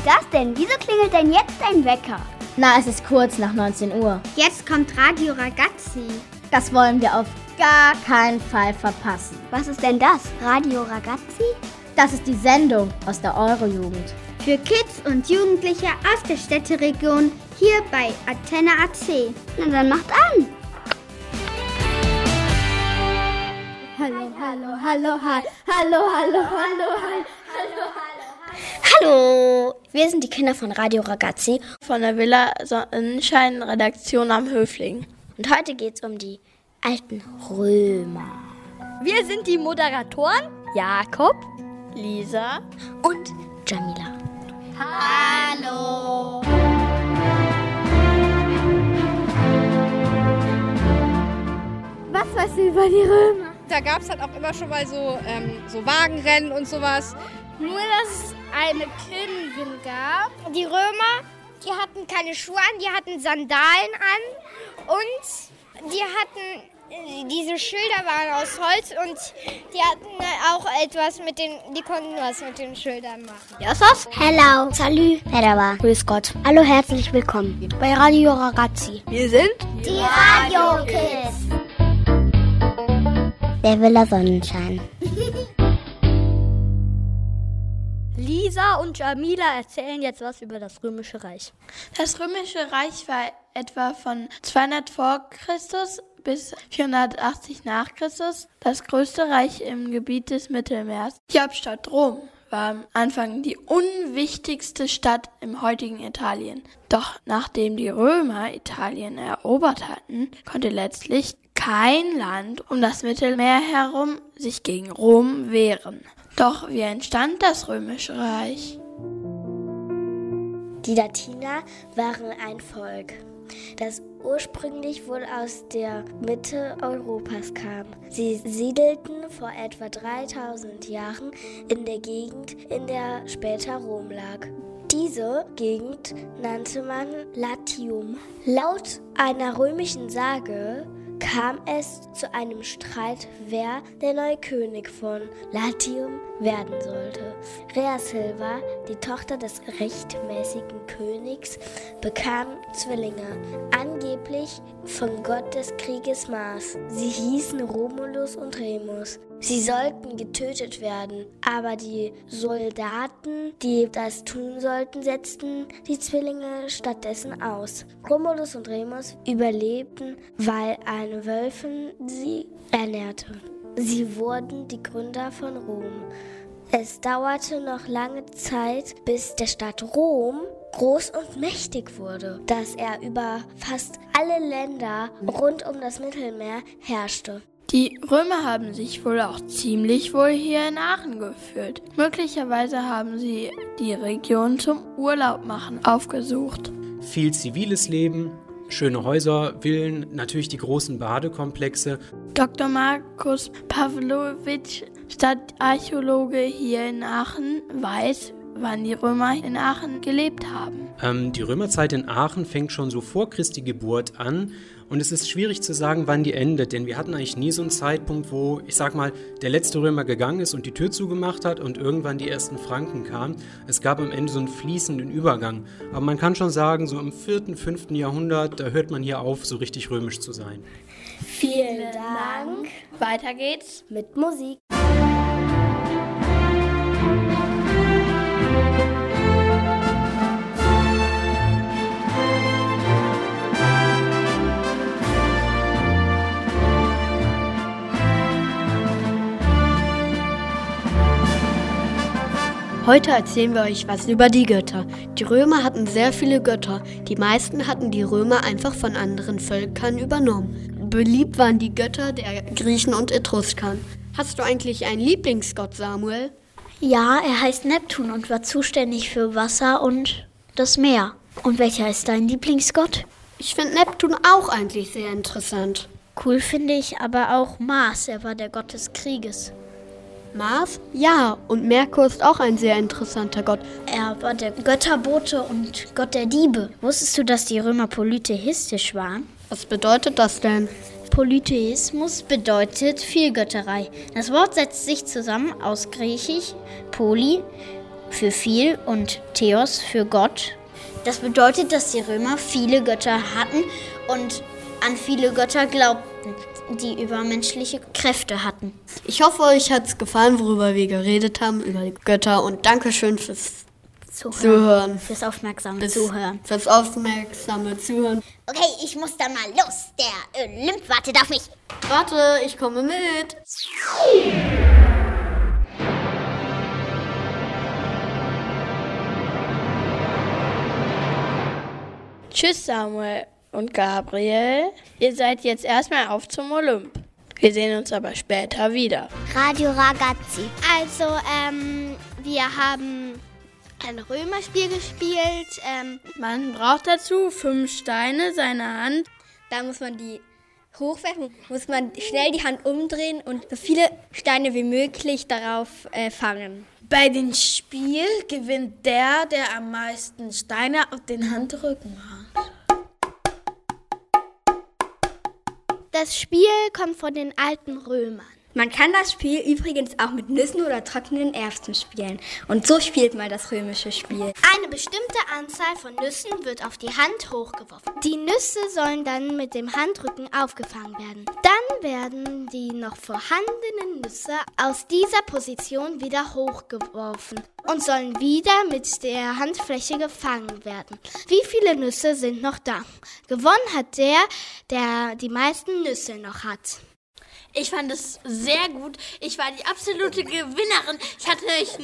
das denn? Wieso klingelt denn jetzt dein Wecker? Na, es ist kurz nach 19 Uhr. Jetzt kommt Radio Ragazzi. Das wollen wir auf gar keinen Fall verpassen. Was ist denn das? Radio Ragazzi? Das ist die Sendung aus der Eurojugend. Für Kids und Jugendliche aus der Städteregion hier bei Antenne AC. Na dann macht an! Hallo, hallo, hallo, hallo, hallo, hallo, hallo, hallo, Hallo, wir sind die Kinder von Radio Ragazzi von der Villa Sonnenschein Redaktion am Höfling. Und heute geht's um die alten Römer. Wir sind die Moderatoren Jakob, Lisa und Jamila. Hallo! Was weißt du über die Römer? Da gab es halt auch immer schon mal so Wagenrennen und sowas. Nur, dass es eine Königin gab. Die Römer, die hatten keine Schuhe an, die hatten Sandalen an und die hatten, diese Schilder waren aus Holz und die hatten auch etwas die konnten was mit den Schildern machen. Ja, ist das? Hello, salut, merhaba, grüß Gott. Hallo, herzlich willkommen bei Radio Ragazzi. Wir sind die Radio Kids. Der Villa Sonnenschein. Lisa und Jamila erzählen jetzt was über das Römische Reich. Das Römische Reich war etwa von 200 vor Christus bis 480 nach Christus das größte Reich im Gebiet des Mittelmeers. Die Hauptstadt Rom war am Anfang die unwichtigste Stadt im heutigen Italien. Doch nachdem die Römer Italien erobert hatten, konnte letztlich kein Land um das Mittelmeer herum sich gegen Rom wehren. Doch wie entstand das Römische Reich? Die Latiner waren ein Volk, das ursprünglich wohl aus der Mitte Europas kam. Sie siedelten vor etwa 3000 Jahren in der Gegend, in der später Rom lag. Diese Gegend nannte man Latium. Laut einer römischen Sage kam es zu einem Streit, wer der neue König von Latium werden sollte. Rea Silva, die Tochter des rechtmäßigen Königs, bekam Zwillinge, angeblich von Gott des Krieges Mars. Sie hießen Romulus und Remus. Sie sollten getötet werden, aber die Soldaten, die das tun sollten, setzten die Zwillinge stattdessen aus. Romulus und Remus überlebten, weil eine Wölfin sie ernährte. Sie wurden die Gründer von Rom. Es dauerte noch lange Zeit, bis der Stadt Rom groß und mächtig wurde, dass er über fast alle Länder rund um das Mittelmeer herrschte. Die Römer haben sich wohl auch ziemlich wohl hier in Aachen gefühlt. Möglicherweise haben sie die Region zum Urlaub machen aufgesucht. Viel ziviles Leben, schöne Häuser, Villen, natürlich die großen Badekomplexe. Dr. Markus Pawlowitsch, Stadtarchäologe hier in Aachen, weiß, wann die Römer in Aachen gelebt haben. Die Römerzeit in Aachen fängt schon so vor Christi Geburt an und es ist schwierig zu sagen, wann die endet, denn wir hatten eigentlich nie so einen Zeitpunkt, wo, ich sag mal, der letzte Römer gegangen ist und die Tür zugemacht hat und irgendwann die ersten Franken kamen. Es gab am Ende so einen fließenden Übergang. Aber man kann schon sagen, so im 4., 5. Jahrhundert, da hört man hier auf, so richtig römisch zu sein. Vielen Dank. Weiter geht's mit Musik. Heute erzählen wir euch was über die Götter. Die Römer hatten sehr viele Götter. Die meisten hatten die Römer einfach von anderen Völkern übernommen. Beliebt waren die Götter der Griechen und Etruskern. Hast du eigentlich einen Lieblingsgott, Samuel? Ja, er heißt Neptun und war zuständig für Wasser und das Meer. Und welcher ist dein Lieblingsgott? Ich finde Neptun auch eigentlich sehr interessant. Cool finde ich aber auch Mars, er war der Gott des Krieges. Mars? Ja, und Merkur ist auch ein sehr interessanter Gott. Er war der Götterbote und Gott der Diebe. Wusstest du, dass die Römer polytheistisch waren? Was bedeutet das denn? Polytheismus bedeutet Vielgötterei. Das Wort setzt sich zusammen aus Griechisch poly, für viel und Theos für Gott. Das bedeutet, dass die Römer viele Götter hatten und an viele Götter glaubten, die übermenschliche Kräfte hatten. Ich hoffe, euch hat es gefallen, worüber wir geredet haben, über die Götter. Und Dankeschön fürs Zuhören. Fürs aufmerksame Zuhören. Fürs aufmerksame Zuhören. Okay, ich muss dann mal los. Der Olymp wartet auf mich. Warte, ich komme mit. Tschüss Samuel und Gabriel. Ihr seid jetzt erstmal auf zum Olymp. Wir sehen uns aber später wieder. Radio Ragazzi. Also, wir haben ein Römerspiel gespielt. Man braucht dazu 5 Steine, seine Hand. Da muss man die hochwerfen, muss man schnell die Hand umdrehen und so viele Steine wie möglich darauf fangen. Bei dem Spiel gewinnt der am meisten Steine auf den Handrücken hat. Das Spiel kommt von den alten Römern. Man kann das Spiel übrigens auch mit Nüssen oder trockenen Erbsen spielen. Und so spielt man das römische Spiel. Eine bestimmte Anzahl von Nüssen wird auf die Hand hochgeworfen. Die Nüsse sollen dann mit dem Handrücken aufgefangen werden. Dann werden die noch vorhandenen Nüsse aus dieser Position wieder hochgeworfen und sollen wieder mit der Handfläche gefangen werden. Wie viele Nüsse sind noch da? Gewonnen hat der die meisten Nüsse noch hat. Ich fand es sehr gut. Ich war die absolute Gewinnerin. Ich hatte 0,000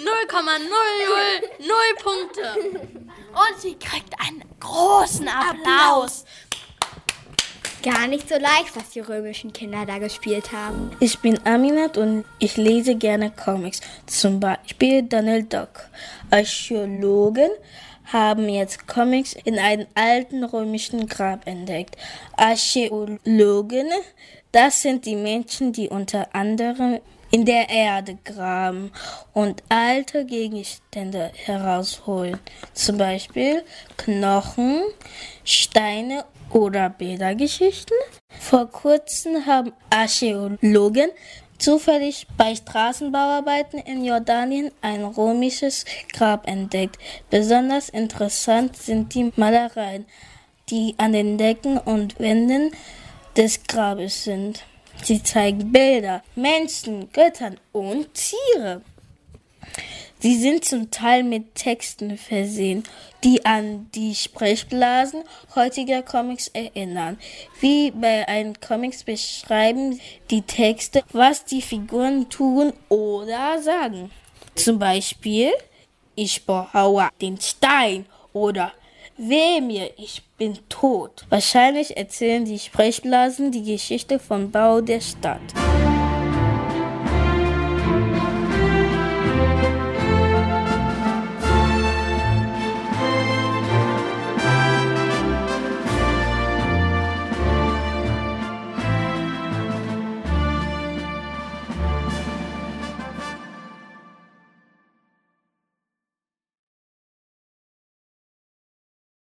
Punkte. Und sie kriegt einen großen Applaus. Gar nicht so leicht, was die römischen Kinder da gespielt haben. Ich bin Aminat und ich lese gerne Comics. Zum Beispiel Donald Duck. Archäologen haben jetzt Comics in einem alten römischen Grab entdeckt. Archäologen, das sind die Menschen, die unter anderem in der Erde graben und alte Gegenstände herausholen. Zum Beispiel Knochen, Steine oder Bildergeschichten. Vor kurzem haben Archäologen zufällig bei Straßenbauarbeiten in Jordanien ein römisches Grab entdeckt. Besonders interessant sind die Malereien, die an den Decken und Wänden des Grabes sind. Sie zeigen Bilder, Menschen, Göttern und Tiere. Sie sind zum Teil mit Texten versehen, die an die Sprechblasen heutiger Comics erinnern. Wie bei einen Comics beschreiben die Texte, was die Figuren tun oder sagen. Zum Beispiel, ich behaue den Stein oder weh mir, ich bin tot. Wahrscheinlich erzählen die Sprechblasen die Geschichte vom Bau der Stadt.